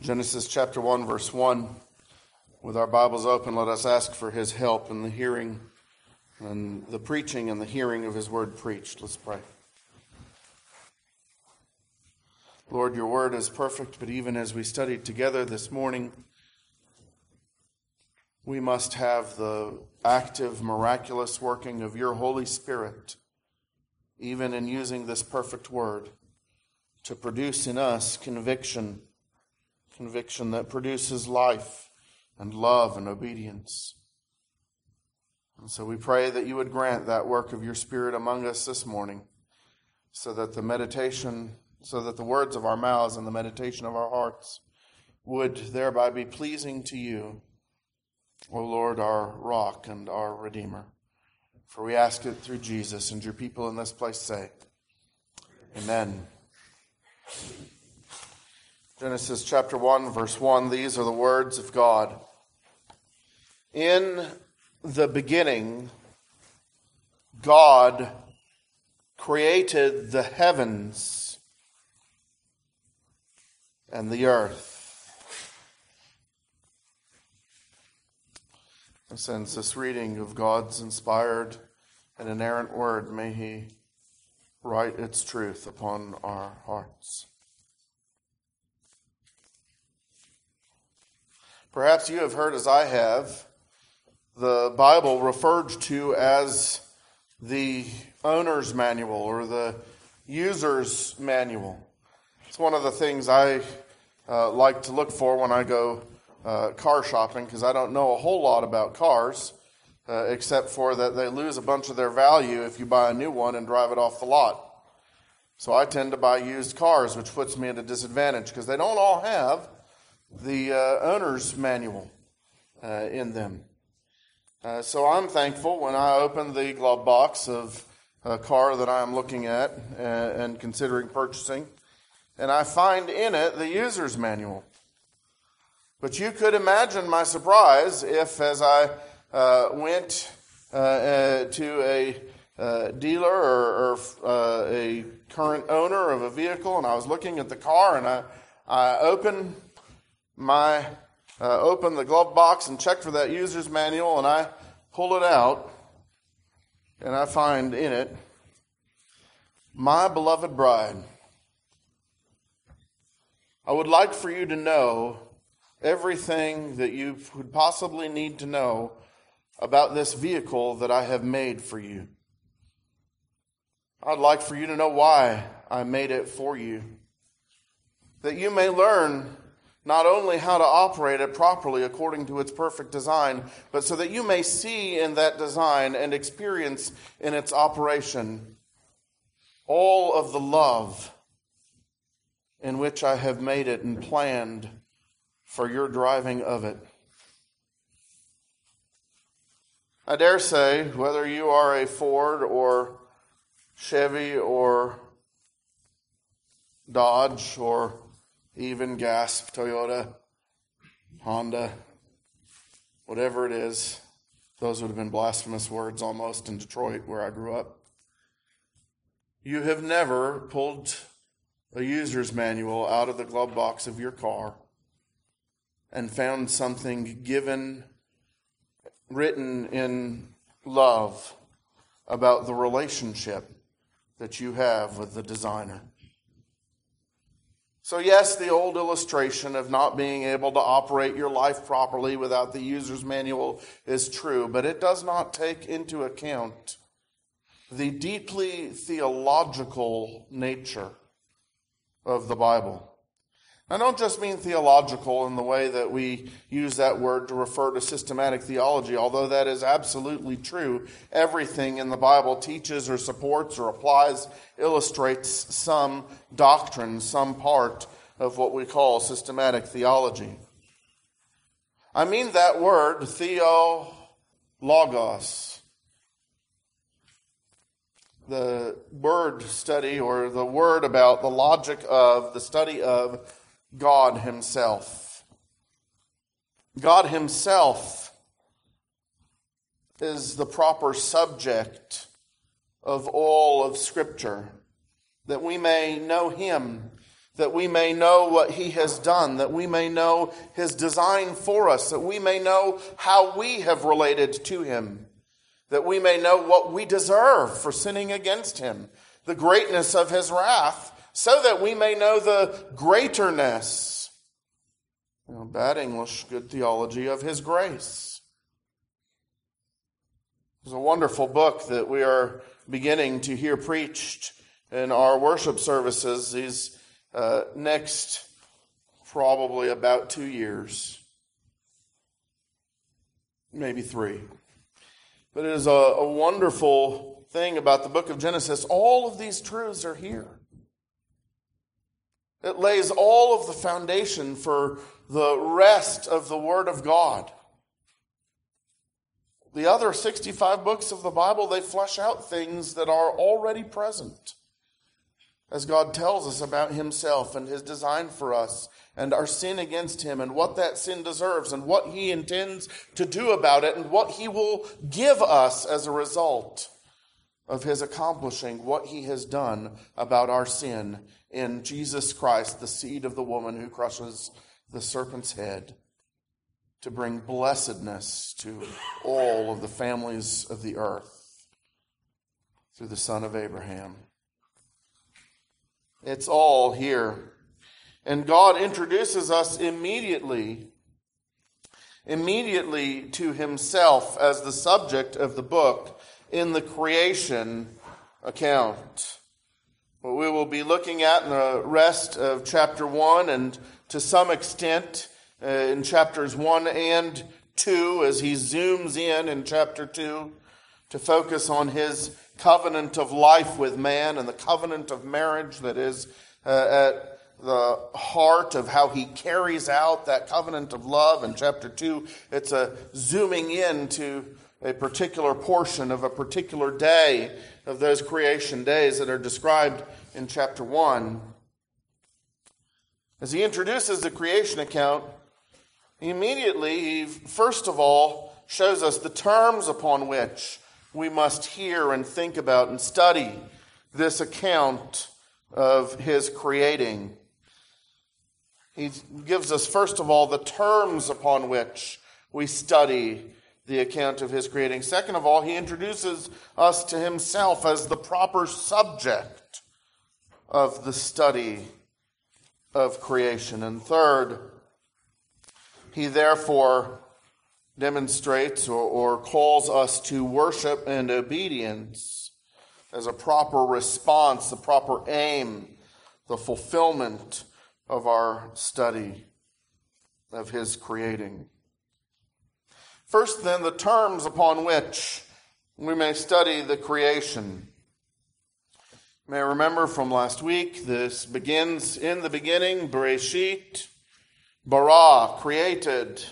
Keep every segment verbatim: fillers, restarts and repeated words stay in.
Genesis chapter one, verse one. With our Bibles open, let us ask for his help in the hearing and the preaching and the hearing of his word preached. Let's pray. Lord, your word is perfect, but even as we studied together this morning, we must have the active, miraculous working of your Holy Spirit, even in using this perfect word, to produce in us conviction, conviction that produces life and love and obedience. And so we pray that you would grant that work of your Spirit among us this morning, so that the meditation, so that the words of our mouths and the meditation of our hearts would thereby be pleasing to you, O Lord, our rock and our Redeemer. For we ask it through Jesus, and your people in this place say, Amen. Genesis chapter one, verse one, these are the words of God. In the beginning, God created the heavens and the earth. And since this reading of God's inspired and inerrant word, may he write its truth upon our hearts. Perhaps you have heard, as I have, the Bible referred to as the owner's manual or the user's manual. It's one of the things I uh, like to look for when I go uh, car shopping, because I don't know a whole lot about cars, uh, except for that they lose a bunch of their value if you buy a new one and drive it off the lot. So I tend to buy used cars, which puts me at a disadvantage, because they don't all have the uh, owner's manual uh, in them. Uh, so I'm thankful when I open the glove box of a car that I'm looking at uh, and considering purchasing, and I find in it the user's manual. But you could imagine my surprise if, as I uh, went uh, uh, to a uh, dealer or, or uh, a current owner of a vehicle, and I was looking at the car, and I, I opened my uh, open the glove box and check for that user's manual, and I pull it out, and I find in it, my beloved bride. I would like for you to know everything that you would possibly need to know about this vehicle that I have made for you. I'd like for you to know why I made it for you, that you may learn not only how to operate it properly according to its perfect design, but so that you may see in that design and experience in its operation all of the love in which I have made it and planned for your driving of it. I dare say, whether you are a Ford or Chevy or Dodge or even gas, Toyota, Honda, whatever it is. Those would have been blasphemous words almost in Detroit, where I grew up. You have never pulled a user's manual out of the glove box of your car and found something given, written in love about the relationship that you have with the designer. So yes, the old illustration of not being able to operate your life properly without the user's manual is true, but it does not take into account the deeply theological nature of the Bible. I don't just mean theological in the way that we use that word to refer to systematic theology, although that is absolutely true. Everything in the Bible teaches or supports or applies, illustrates some doctrine, some part of what we call systematic theology. I mean that word, theologos. The word study, or the word about the logic of, the study of God himself. God himself is the proper subject of all of Scripture, that we may know him that we may know what he has done, that we may know his design for us, that we may know how we have related to him, that we may know what we deserve for sinning against him, the greatness of his wrath, so that we may know the greaterness, you know, bad English, good theology, of his grace. There's a wonderful book that we are beginning to hear preached in our worship services these uh, next probably about two years, maybe three. But it is a, a wonderful thing about the book of Genesis. All of these truths are here. It lays all of the foundation for the rest of the Word of God. The other sixty-five books of the Bible, they flesh out things that are already present, as God tells us about himself and his design for us and our sin against him and what that sin deserves and what he intends to do about it and what he will give us as a result of his accomplishing what he has done about our sin in Jesus Christ, the seed of the woman who crushes the serpent's head, to bring blessedness to all of the families of the earth through the Son of Abraham. It's all here. And God introduces us immediately, immediately to himself as the subject of the book in the creation account. What we will be looking at in the rest of chapter one, and to some extent uh, in chapters one and two, as he zooms in in chapter two to focus on his covenant of life with man and the covenant of marriage that is uh, at the heart of how he carries out that covenant of love. In chapter two, it's a zooming in to a particular portion of a particular day of those creation days that are described in chapter one. As he introduces the creation account, he immediately, he first of all, shows us the terms upon which we must hear and think about and study this account of his creating. He gives us, first of all, the terms upon which we study the account of his creating. Second of all, he introduces us to himself as the proper subject of the study of creation. And third, he therefore demonstrates or, or calls us to worship and obedience as a proper response, the proper aim, the fulfillment of our study of his creating. First, then, the terms upon which we may study the creation. You may remember from last week, this begins in the beginning, Bereshit, bara, created,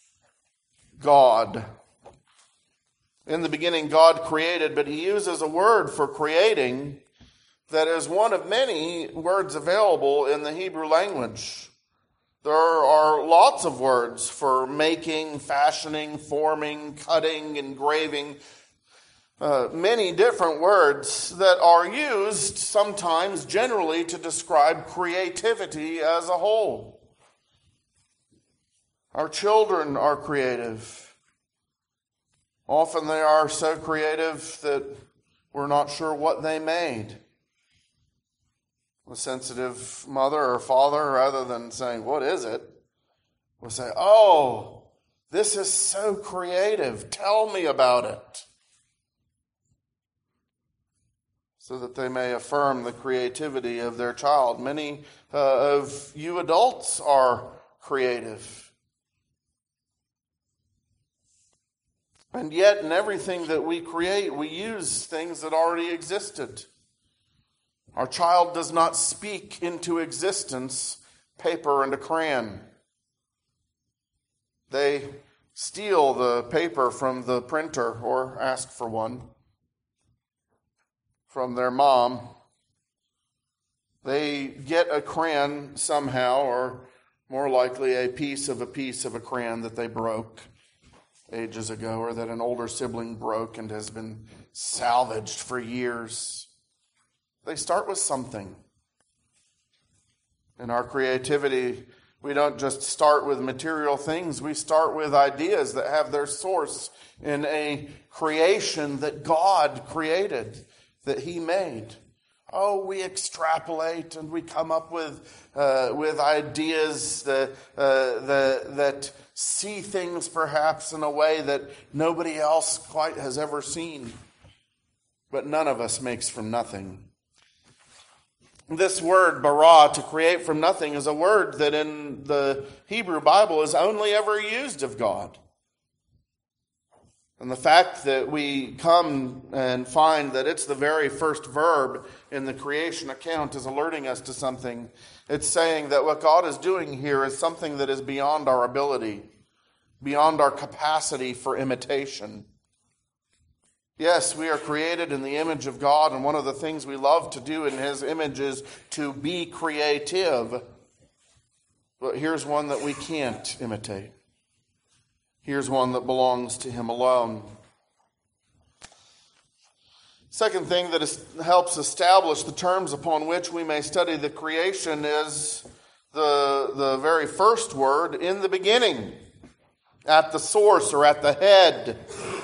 God. In the beginning, God created, but he uses a word for creating that is one of many words available in the Hebrew language. There are lots of words for making, fashioning, forming, cutting, engraving. Uh, many different words that are used sometimes generally to describe creativity as a whole. Our children are creative. Often they are so creative that we're not sure what they made. A sensitive mother or father, rather than saying, "What is it?" will say, "Oh, this is so creative. Tell me about it." So that they may affirm the creativity of their child. Many uh, of you adults are creative. And yet, in everything that we create, we use things that already existed. Our child does not speak into existence paper and a crayon. They steal the paper from the printer or ask for one from their mom. They get a crayon somehow, or more likely a piece of a piece of a crayon that they broke ages ago, or that an older sibling broke and has been salvaged for years. They start with something. In our creativity, we don't just start with material things. We start with ideas that have their source in a creation that God created, that He made. Oh, we extrapolate and we come up with uh, with ideas that, uh, that, that see things perhaps in a way that nobody else quite has ever seen. But none of us makes from nothing. This word, bara, to create from nothing, is a word that in the Hebrew Bible is only ever used of God. And the fact that we come and find that it's the very first verb in the creation account is alerting us to something. It's saying that what God is doing here is something that is beyond our ability, beyond our capacity for imitation. Yes, we are created in the image of God, and one of the things we love to do in His image is to be creative. But here's one that we can't imitate. Here's one that belongs to Him alone. Second thing that is, helps establish the terms upon which we may study the creation is the, the very first word, in the beginning, at the source or at the head.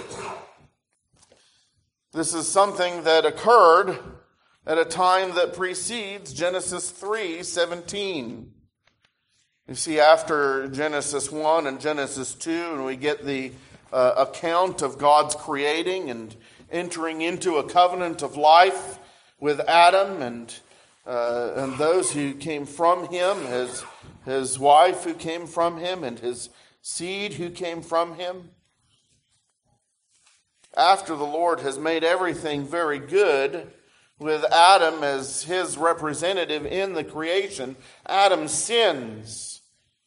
This is something that occurred at a time that precedes Genesis three seventeen. You see, after Genesis one and Genesis two, and we get the uh, account of God's creating and entering into a covenant of life with Adam and uh, and those who came from him, his, his wife who came from him, and his seed who came from him. After the Lord has made everything very good, with Adam as his representative in the creation, Adam sins.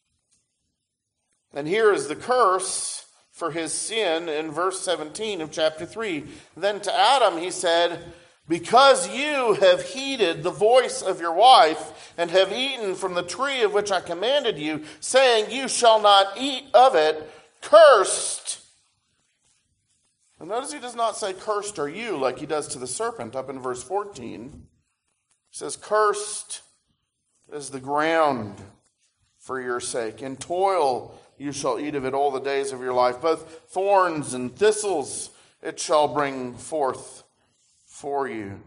And here is the curse for his sin in verse seventeen of chapter three. Then to Adam he said, "Because you have heeded the voice of your wife, and have eaten from the tree of which I commanded you, saying, you shall not eat of it, cursed." And notice he does not say, "Cursed are you," like he does to the serpent up in verse fourteen. He says, "Cursed is the ground for your sake. In toil you shall eat of it all the days of your life. Both thorns and thistles it shall bring forth for you.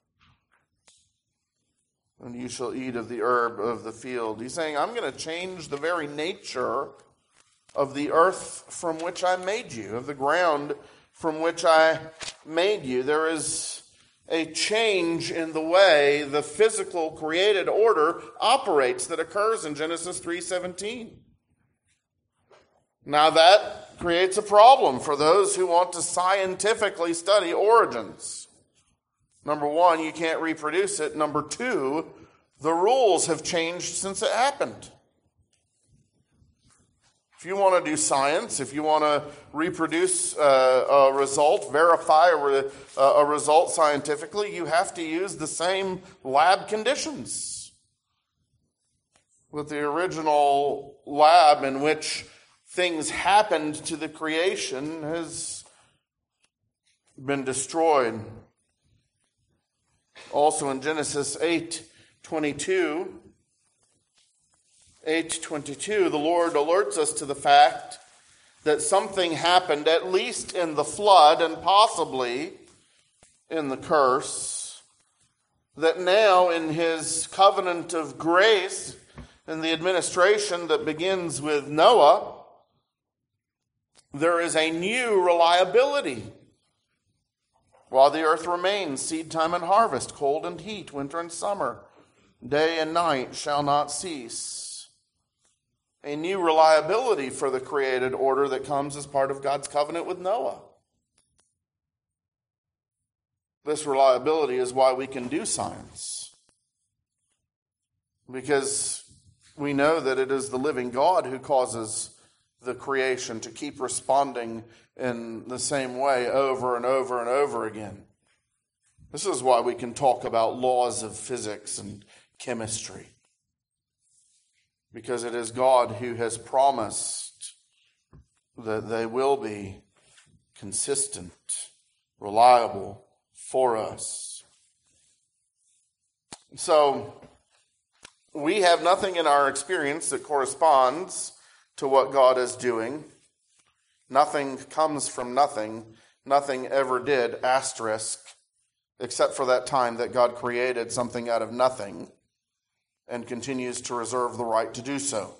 And you shall eat of the herb of the field." He's saying, I'm going to change the very nature of the earth from which I made you, of the ground from which I made you. There is a change in the way the physical created order operates that occurs in Genesis three seventeen. Now that creates a problem for those who want to scientifically study origins. Number one, you can't reproduce it. Number two, the rules have changed since it happened. If you want to do science, if you want to reproduce uh, a result, verify a, re, uh, a result scientifically, you have to use the same lab conditions. With the original lab in which things happened to the creation has been destroyed. Also in Genesis eight twenty-two, eight twenty-two, the Lord alerts us to the fact that something happened, at least in the flood and possibly in the curse, that now in His covenant of grace and the administration that begins with Noah, there is a new reliability. While the earth remains, seed time and harvest, cold and heat, winter and summer, day and night shall not cease. A new reliability for the created order that comes as part of God's covenant with Noah. This reliability is why we can do science. Because we know that it is the living God who causes the creation to keep responding in the same way over and over and over again. This is why we can talk about laws of physics and chemistry. Because it is God who has promised that they will be consistent, reliable for us. So, we have nothing in our experience that corresponds to what God is doing. Nothing comes from nothing. Nothing ever did, asterisk, except for that time that God created something out of nothing and continues to reserve the right to do so.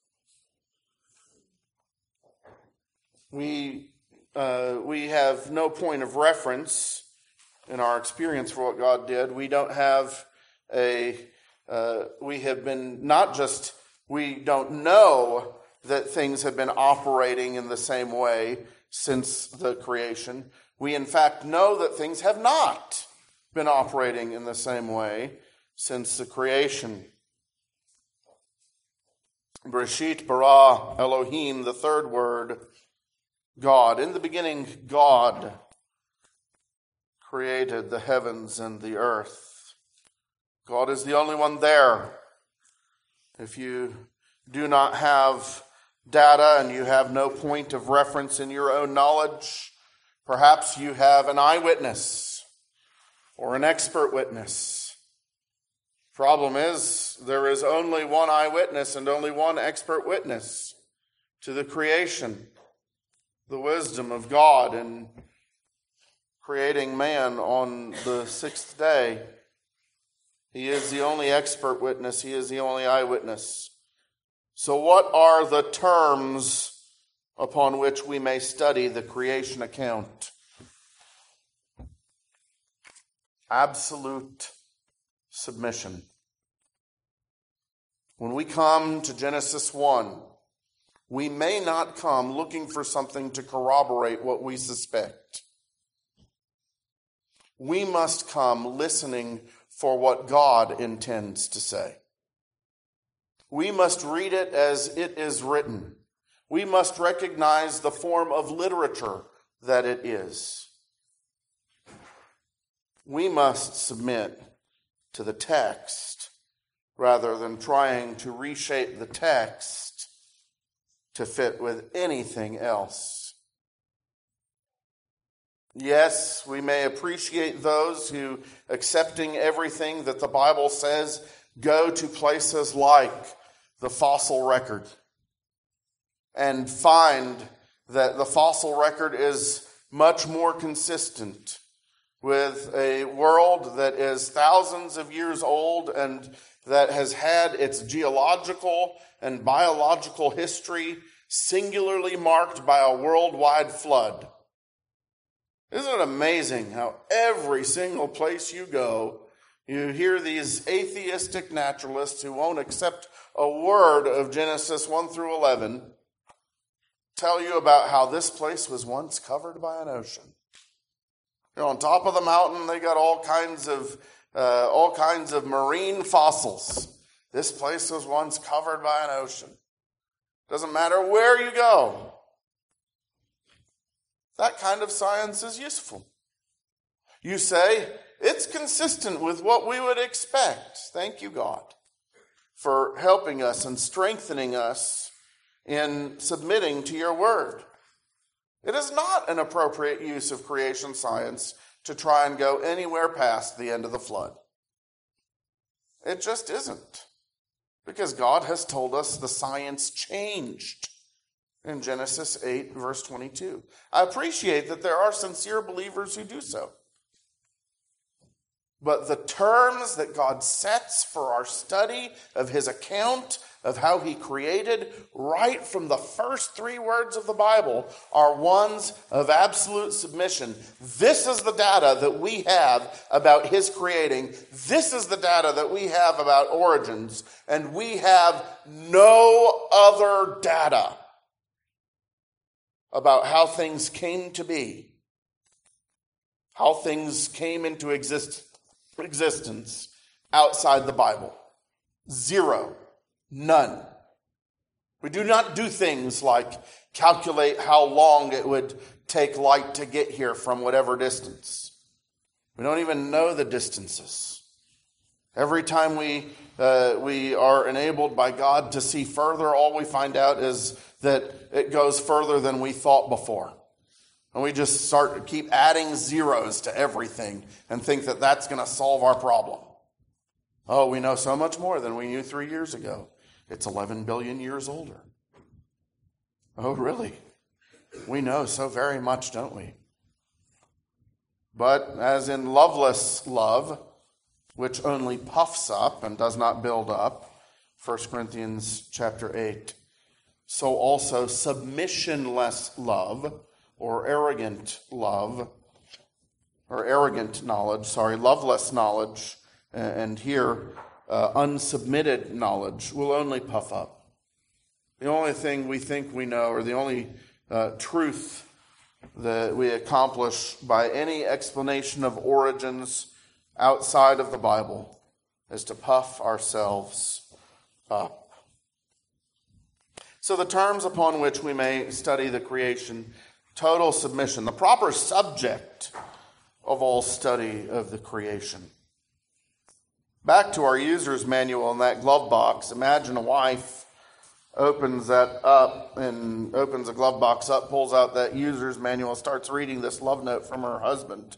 We, uh, we have no point of reference in our experience for what God did. We don't have a, uh, we have been not just, we don't know that things have been operating in the same way since the creation. We in fact know that things have not been operating in the same way since the creation. Bereshit bara Elohim, the third word, God. In the beginning, God created the heavens and the earth. God is the only one there. If you do not have data and you have no point of reference in your own knowledge, perhaps you have an eyewitness or an expert witness. Problem is, there is only one eyewitness and only one expert witness to the creation, the wisdom of God in creating man on the sixth day. He is the only expert witness. He is the only eyewitness. So what are the terms upon which we may study the creation account? Absolute submission. When we come to Genesis one, we may not come looking for something to corroborate what we suspect. We must come listening for what God intends to say. We must read it as it is written. We must recognize the form of literature that it is. We must submit to the text rather than trying to reshape the text to fit with anything else. Yes, we may appreciate those who, accepting everything that the Bible says, go to places like the fossil record and find that the fossil record is much more consistent with a world that is thousands of years old and that has had its geological and biological history singularly marked by a worldwide flood. Isn't it amazing how every single place you go, you hear these atheistic naturalists who won't accept a word of Genesis one through eleven tell you about how this place was once covered by an ocean. You know, on top of the mountain, they got all kinds of uh, all kinds of marine fossils. This place was once covered by an ocean. Doesn't matter where you go. That kind of science is useful. You say, it's consistent with what we would expect. Thank you, God, for helping us and strengthening us in submitting to your word. It is not an appropriate use of creation science to try and go anywhere past the end of the flood. It just isn't. Because God has told us the science changed in Genesis eight, verse twenty-two. I appreciate that there are sincere believers who do so. But the terms that God sets for our study of his account of how he created right from the first three words of the Bible are ones of absolute submission. This is the data that we have about his creating. This is the data that we have about origins. And we have no other data about how things came to be, how things came into exist- existence outside the Bible. Zero. None. We do not do things like calculate how long it would take light to get here from whatever distance. We don't even know the distances. Every time we uh, we are enabled by God to see further, all we find out is that it goes further than we thought before. And we just start to keep adding zeros to everything and think that that's going to solve our problem. Oh, we know so much more than we knew three years ago. It's eleven billion years older. Oh, really? We know so very much, don't we? But as in loveless love, which only puffs up and does not build up, First Corinthians chapter eight, so also submissionless love, or arrogant love, or arrogant knowledge, sorry, loveless knowledge, and here uh, unsubmitted knowledge will only puff up. The only thing we think we know, or the only uh, truth that we accomplish by any explanation of origins outside of the Bible, is to puff ourselves up. So the terms upon which we may study the creation: total submission, the proper subject of all study of the creation. Back to our user's manual in that glove box. Imagine a wife opens that up and opens a glove box up, pulls out that user's manual, starts reading this love note from her husband.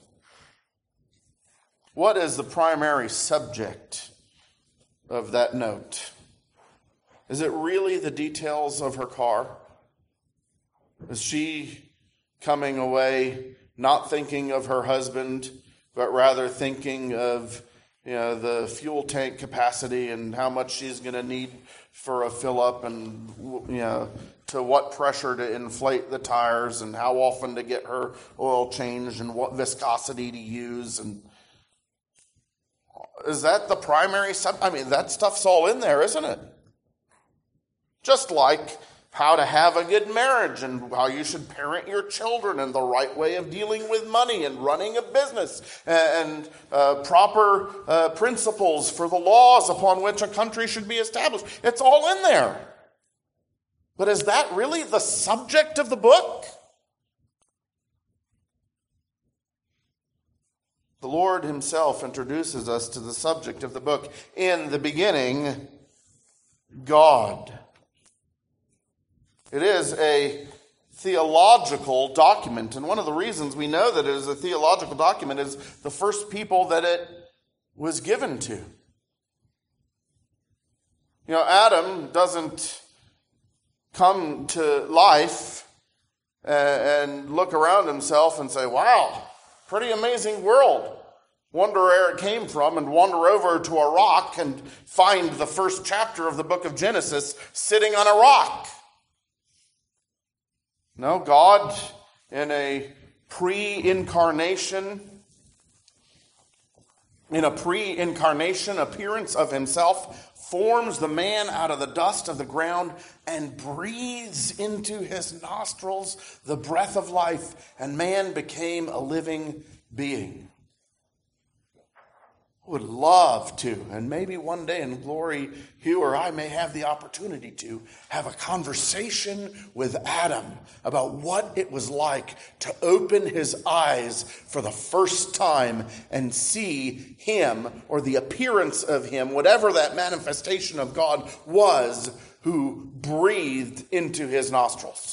What is the primary subject of that note? Is it really the details of her car? Is she coming away not thinking of her husband, but rather thinking of, you know, the fuel tank capacity and how much she's going to need for a fill up, and, you know, to what pressure to inflate the tires, and how often to get her oil changed, and what viscosity to use? And is that the primary sub? I mean, that stuff's all in there, isn't it? Just like how to have a good marriage, and how you should parent your children, and the right way of dealing with money and running a business, and uh, proper uh, principles for the laws upon which a country should be established. It's all in there. But is that really the subject of the book? The Lord himself introduces us to the subject of the book. In the beginning, God. It is a theological document, and one of the reasons we know that it is a theological document is the first people that it was given to. You know, Adam doesn't come to life and look around himself and say, wow, pretty amazing world. Wonder where it came from, and wander over to a rock and find the first chapter of the book of Genesis sitting on a rock. No, God, in a pre-incarnation, in a pre-incarnation appearance of himself, forms the man out of the dust of the ground and breathes into his nostrils the breath of life, and man became a living being. Would love to, and maybe one day in glory, you or I may have the opportunity to have a conversation with Adam about what it was like to open his eyes for the first time and see him, or the appearance of him, whatever that manifestation of God was, who breathed into his nostrils.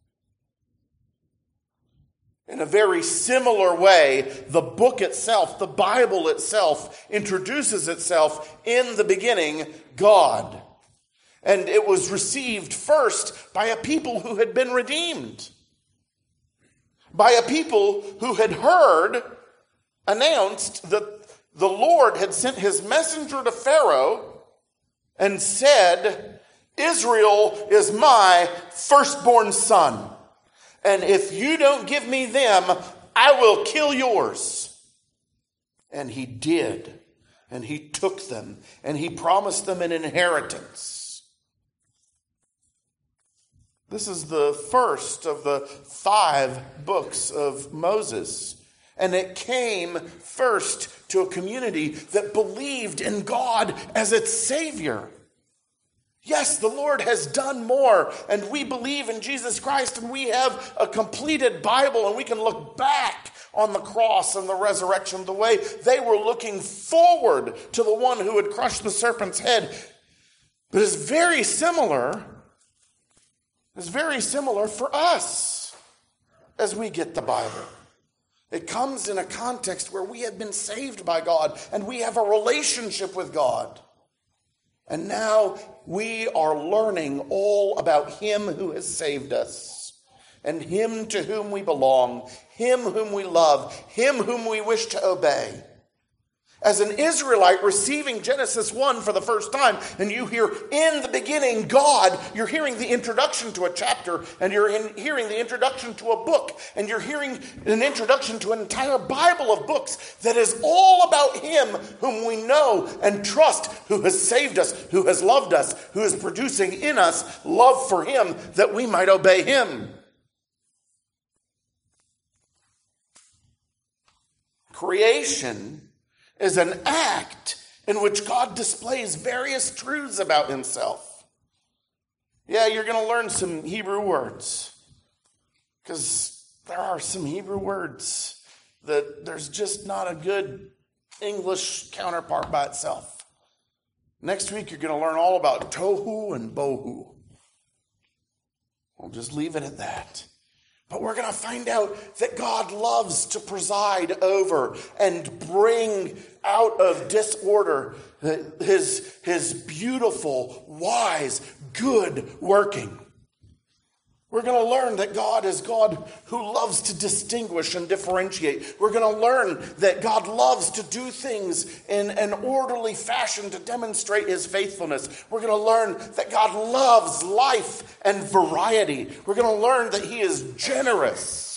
In a very similar way, the book itself, the Bible itself, introduces itself in the beginning, God. And it was received first by a people who had been redeemed. By a people who had heard announced that the Lord had sent his messenger to Pharaoh and said, Israel is my firstborn son. And if you don't give me them, I will kill yours. And he did. And he took them. And he promised them an inheritance. This is the first of the five books of Moses. And it came first to a community that believed in God as its Savior. Yes, the Lord has done more, and we believe in Jesus Christ, and we have a completed Bible, and we can look back on the cross and the resurrection the way they were looking forward to the one who had crushed the serpent's head. But it's very similar, it's very similar for us as we get the Bible. It comes in a context where we have been saved by God and we have a relationship with God. And now we are learning all about him who has saved us and him to whom we belong, him whom we love, him whom we wish to obey. As an Israelite receiving Genesis one for the first time, and you hear in the beginning God, you're hearing the introduction to a chapter, and you're in, hearing the introduction to a book, and you're hearing an introduction to an entire Bible of books that is all about him whom we know and trust, who has saved us, who has loved us, who is producing in us love for him that we might obey him. Creation is an act in which God displays various truths about himself. Yeah, you're going to learn some Hebrew words, because there are some Hebrew words that there's just not a good English counterpart by itself. Next week, you're going to learn all about tohu and bohu. I'll just leave it at that. But we're going to find out that God loves to preside over and bring out of disorder his, his beautiful, wise, good working. We're going to learn that God is God who loves to distinguish and differentiate. We're going to learn that God loves to do things in an orderly fashion to demonstrate his faithfulness. We're going to learn that God loves life and variety. We're going to learn that he is generous.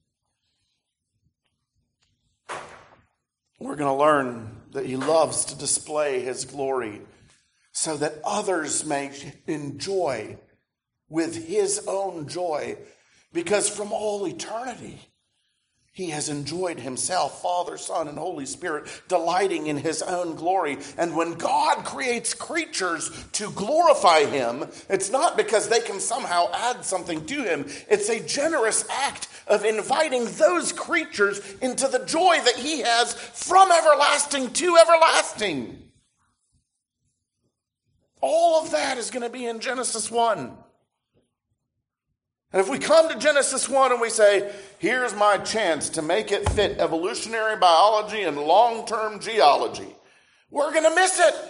We're going to learn that he loves to display his glory so that others may enjoy with his own joy, because from all eternity he has enjoyed himself, Father, Son, and Holy Spirit, delighting in his own glory. And when God creates creatures to glorify him, it's not because they can somehow add something to him. It's a generous act of inviting those creatures into the joy that he has from everlasting to everlasting. All of that is going to be in Genesis one. And if we come to Genesis one and we say, here's my chance to make it fit evolutionary biology and long-term geology, we're going to miss it.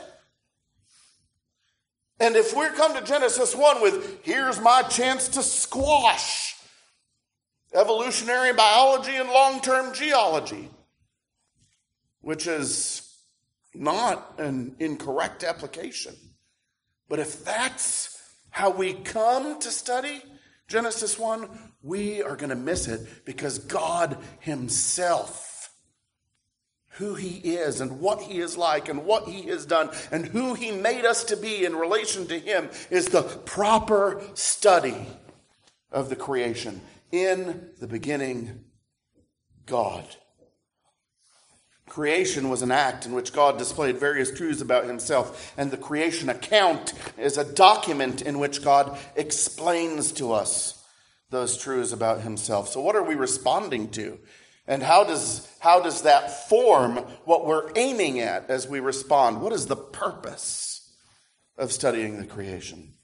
And if we come to Genesis one with, here's my chance to squash evolutionary biology and long-term geology, which is not an incorrect application. But if that's how we come to study Genesis one, we are going to miss it, because God himself, who he is and what he is like and what he has done and who he made us to be in relation to him, is the proper study of the creation. In the beginning, God. Creation was an act in which God displayed various truths about himself, and the creation account is a document in which God explains to us those truths about himself. So what are we responding to? And how does, how does that form what we're aiming at as we respond? What is the purpose of studying the creation?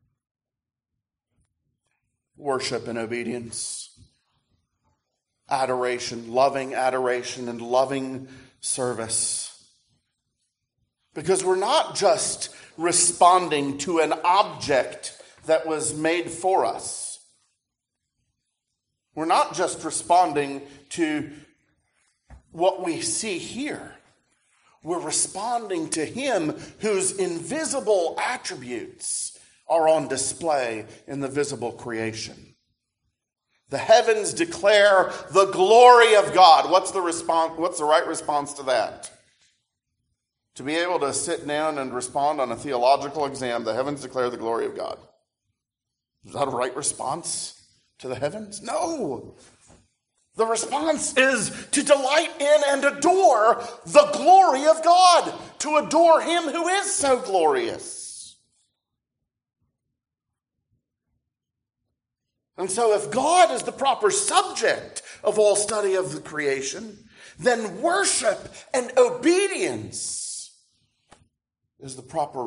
Worship and obedience. Adoration, loving adoration and loving service. Because we're not just responding to an object that was made for us. We're not just responding to what we see here. We're responding to him whose invisible attributes are on display in the visible creation. The heavens declare the glory of God. What's the response? What's the right response to that? To be able to sit down and respond on a theological exam, the heavens declare the glory of God. Is that a right response to the heavens? No. The response is to delight in and adore the glory of God, to adore him who is so glorious. And so if God is the proper subject of all study of the creation, then worship and obedience is the proper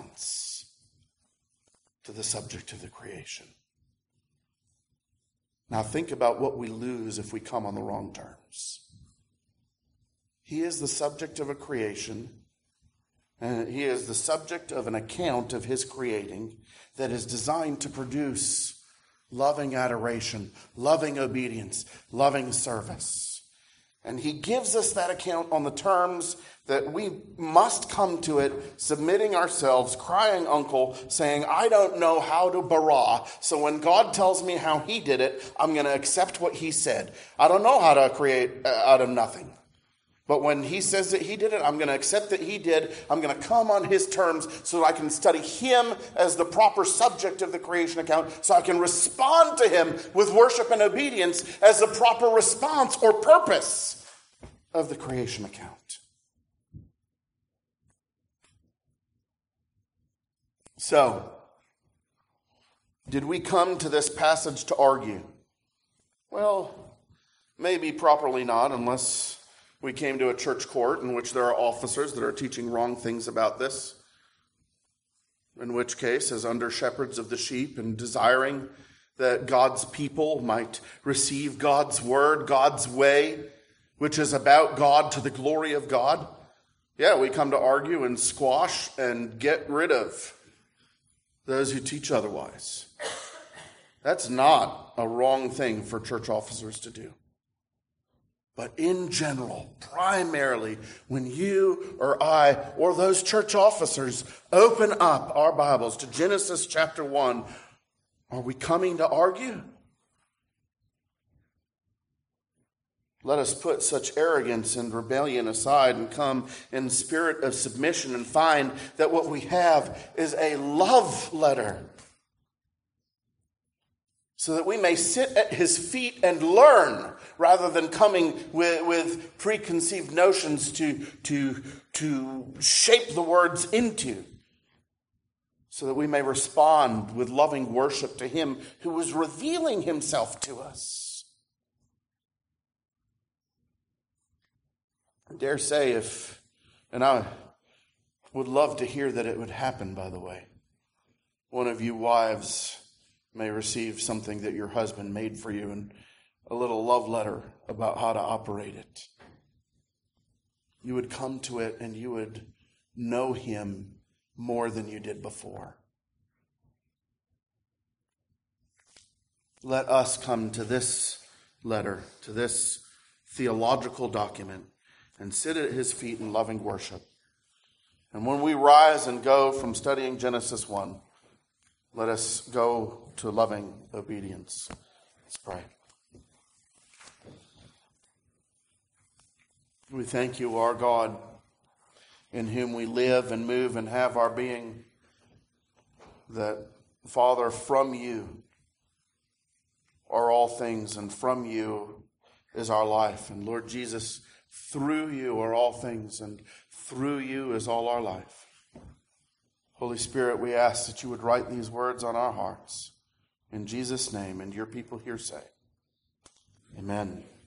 response to the subject of the creation. Now think about what we lose if we come on the wrong terms. He is the subject of a creation, and he is the subject of an account of his creating that is designed to produce loving adoration, loving obedience, loving service. And he gives us that account on the terms that we must come to it, submitting ourselves, crying uncle, saying, I don't know how to bara, so when God tells me how he did it, I'm going to accept what he said. I don't know how to create out of nothing. But when he says that he did it, I'm going to accept that he did. I'm going to come on his terms so that I can study him as the proper subject of the creation account, so I can respond to him with worship and obedience as the proper response or purpose of the creation account. So, did we come to this passage to argue? Well, maybe properly not, unless we came to a church court in which there are officers that are teaching wrong things about this. In which case, as under shepherds of the sheep and desiring that God's people might receive God's word, God's way, which is about God to the glory of God, yeah, we come to argue and squash and get rid of those who teach otherwise. That's not a wrong thing for church officers to do. But in general, primarily, when you or I or those church officers open up our Bibles to Genesis chapter one, are we coming to argue? Let us put such arrogance and rebellion aside and come in spirit of submission and find that what we have is a love letter, so that we may sit at his feet and learn, rather than coming with, with preconceived notions to, to, to shape the words into, so that we may respond with loving worship to him who is revealing himself to us. I dare say if, and I would love to hear that it would happen, by the way, one of you wives may receive something that your husband made for you and a little love letter about how to operate it. You would come to it and you would know him more than you did before. Let us come to this letter, to this theological document, and sit at his feet in loving worship. And when we rise and go from studying Genesis one, let us go to loving obedience. Let's pray. We thank you, our God, in whom we live and move and have our being, that, Father, from you are all things, and from you is our life. And Lord Jesus, through you are all things, and through you is all our life. Holy Spirit, we ask that you would write these words on our hearts. In Jesus' name, and your people here say, amen.